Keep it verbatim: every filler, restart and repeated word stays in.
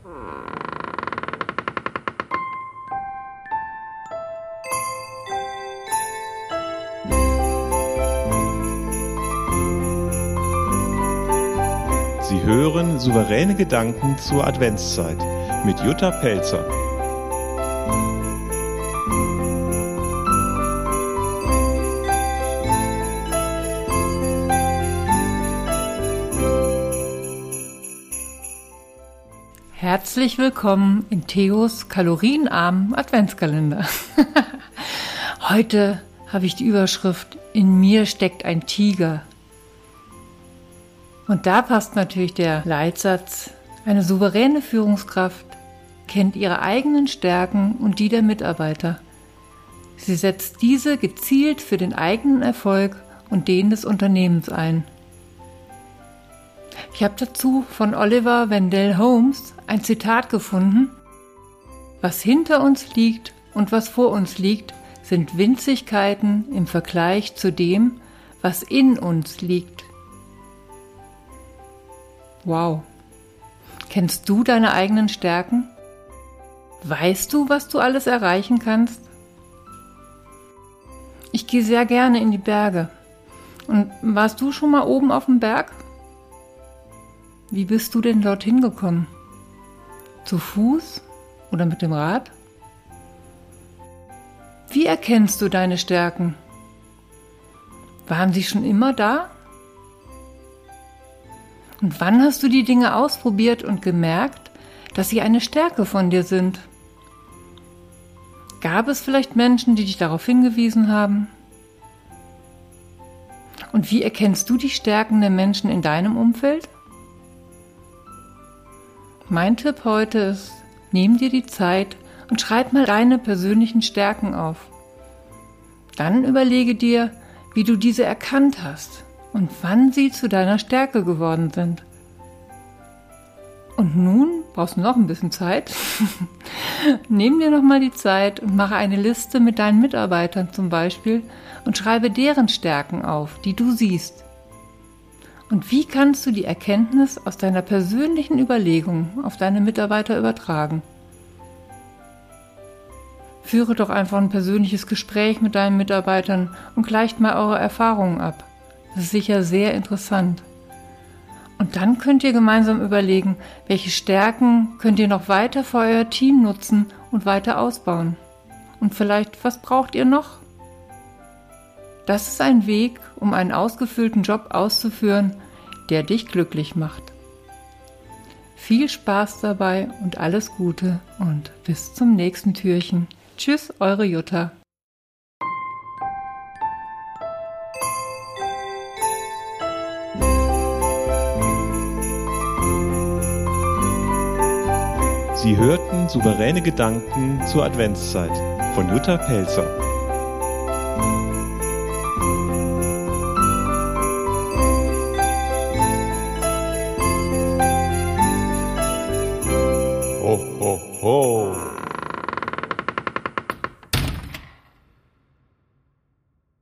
Sie hören Souveräne Gedanken zur Adventszeit mit Jutta Pelzer. Herzlich willkommen in Theos kalorienarmen Adventskalender. Heute habe ich die Überschrift "In mir steckt ein Tiger". Und da passt natürlich der Leitsatz: Eine souveräne Führungskraft kennt ihre eigenen Stärken und die der Mitarbeiter. Sie setzt diese gezielt für den eigenen Erfolg und den des Unternehmens ein. Ich habe dazu von Oliver Wendell Holmes ein Zitat gefunden: Was hinter uns liegt und was vor uns liegt, sind Winzigkeiten im Vergleich zu dem, was in uns liegt. Wow. Kennst du deine eigenen Stärken? Weißt du, was du alles erreichen kannst? Ich gehe sehr gerne in die Berge. Und warst du schon mal oben auf dem Berg? Wie bist du denn dorthin gekommen? Zu Fuß oder mit dem Rad? Wie erkennst du deine Stärken? Waren sie schon immer da? Und wann hast du die Dinge ausprobiert und gemerkt, dass sie eine Stärke von dir sind? Gab es vielleicht Menschen, die dich darauf hingewiesen haben? Und wie erkennst du die Stärken der Menschen in deinem Umfeld? Mein Tipp heute ist: Nimm dir die Zeit und schreib mal deine persönlichen Stärken auf. Dann überlege dir, wie du diese erkannt hast und wann sie zu deiner Stärke geworden sind. Und nun brauchst du noch ein bisschen Zeit. Nimm dir noch mal die Zeit und mache eine Liste mit deinen Mitarbeitern zum Beispiel und schreibe deren Stärken auf, die du siehst. Und wie kannst du die Erkenntnis aus deiner persönlichen Überlegung auf deine Mitarbeiter übertragen? Führe doch einfach ein persönliches Gespräch mit deinen Mitarbeitern und gleicht mal eure Erfahrungen ab. Das ist sicher sehr interessant. Und dann könnt ihr gemeinsam überlegen, welche Stärken könnt ihr noch weiter für euer Team nutzen und weiter ausbauen. Und vielleicht, was braucht ihr noch? Das ist ein Weg, um einen ausgefüllten Job auszuführen, der dich glücklich macht. Viel Spaß dabei und alles Gute und bis zum nächsten Türchen. Tschüss, eure Jutta. Sie hörten Souveräne Gedanken zur Adventszeit von Jutta Pelzer.